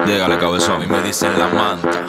Llégale, cabezón. A mí me dicen la manta.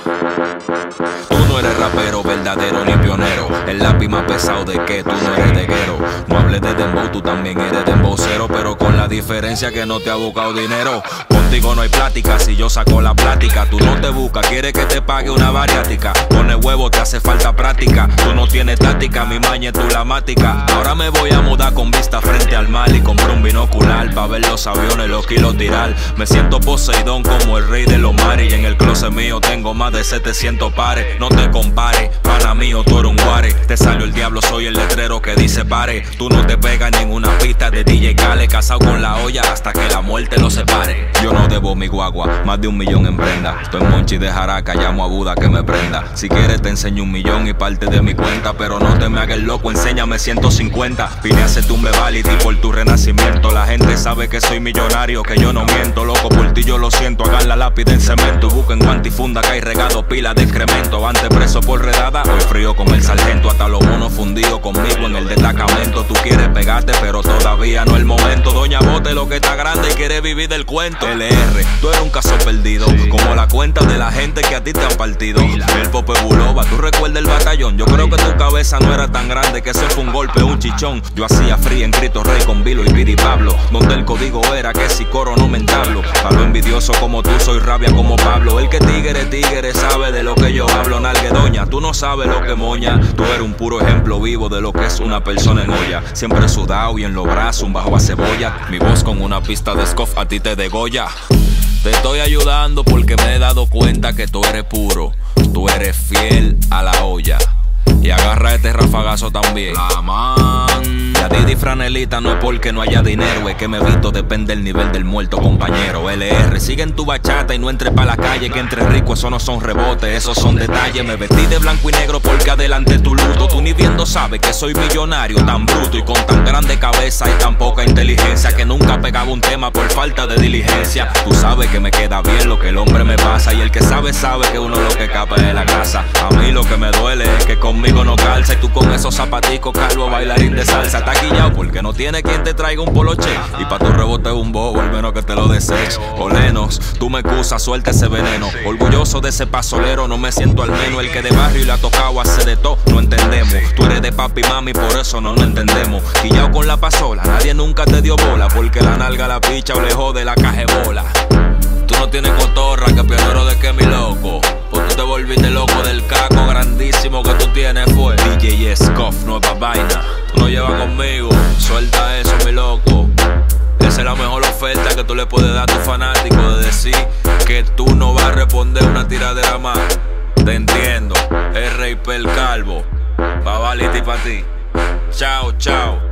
Tú no eres rapero verdadero ni pionero. El lápiz más pesado de que tú no eres deguero. No hables de dembow, tú también eres dembocero, pero con la diferencia que no te ha buscado dinero. Contigo no hay plática, si yo saco la plática. Tú no te buscas, quieres que te pague una bariátrica. Pone huevo, te hace falta práctica. Tú no tienes táctica, mi maña es tu la mática. Ahora me voy a mudar con vista frente al mar y compré un binocular pa' ver los aviones, los kilos tirar. Me siento Poseidón como el rey de los mares. Y en el closet mío tengo más de 700 pares. No te compares, pana mío, tú eres un guare. Te salió el diablo, soy el letrero que dice pare. Tú no te pegas en ninguna pista de DJ Khaled. Casado con la olla hasta que la muerte lo separe. Yo no debo mi guagua, más de 1 millón en prenda. Estoy en Monchi de Jaraca, llamo a Buda que me prenda. Si quieres te enseño 1 millón y parte de mi cuenta, pero no te me hagas loco, enséñame 150. Vine a hacerte un bevality por tu renacimiento. La gente sabe que soy millonario, que yo no miento. Loco por ti yo lo siento, hagan la lápida en cemento. Busquen guantifunda que hay regado pila de excremento. Antes preso por redada, hoy frío con el sargento. Hasta los monos fundidos conmigo en el destacamento. Tú quieres pegarte pero todavía no es el momento. Doña Bote lo que está grande y quiere vivir del cuento. LR, tú eres un caso perdido, como la cuenta de la gente que a ti te han partido. El Pope Buloba, tú recuerdas el batallón. Yo creo que tu cabeza no era tan grande, que eso fue un golpe, un chichón. Yo hacía free en Cristo Rey con Vilo y Piri Pablo, donde el código era que si coro no me entablo. Pa' lo envidioso como tú, soy rabia como Pablo. El que tigre sabe de lo que yo hablo. Nalguedoña, tú no sabes lo que moña. Tú eres un puro ejemplo vivo de lo que es una persona en olla. Siempre sudado y en los brazos un bajo a cebolla. Mi voz con una pista de scoff a ti te degolla. Te estoy ayudando porque me he dado cuenta que tú eres puro. Tú eres fiel a la olla. Y agarra este rafagazo también. La man. Y a Didi Franelita no es porque no haya dinero, es que me visto depende del nivel del muerto, compañero. LR, sigue en tu bachata y no entre pa' la calle, que entre ricos eso no son rebotes, esos son detalles. Me vestí de blanco y negro porque adelante tu luto. Tú ni viendo sabes que soy millonario, tan bruto y con tan grande cabeza y tan poca inteligencia, que nunca pegaba un tema por falta de diligencia. Tú sabes que me queda bien lo que el hombre me pasa, y el que sabe que uno lo que capa es la grasa. A mí lo que me duele es que conmigo no calza, y tú con esos zapaticos calvo bailarín de salsa. Está quillao porque no tiene quien te traiga un poloche, y pa' tu rebote un bobo, al menos que te lo deseche. Olenos, tú me excusas, suelta ese veneno. Orgulloso de ese pasolero, no me siento al menos. El que de barrio le ha tocado hacer de todo, no entendemos. Tú eres de papi y mami, por eso no lo entendemos. Quillao con la pasola, nadie nunca te dio bola, porque la nalga la picha o le jode la cajebola. Tú no tienes cotorra, que pionero de que mi loco. Pues tú te volviste loco del caco grandísimo que tú tienes fue DJ Scoff, nueva vaina. Tú no llevas conmigo, suelta eso mi loco. Esa es la mejor oferta que tú le puedes dar a tu fanático, de decir que tú no vas a responder una tiradera más. Te entiendo, R.I.P. el calvo, pa' Valiti pa' ti. Chao, chao.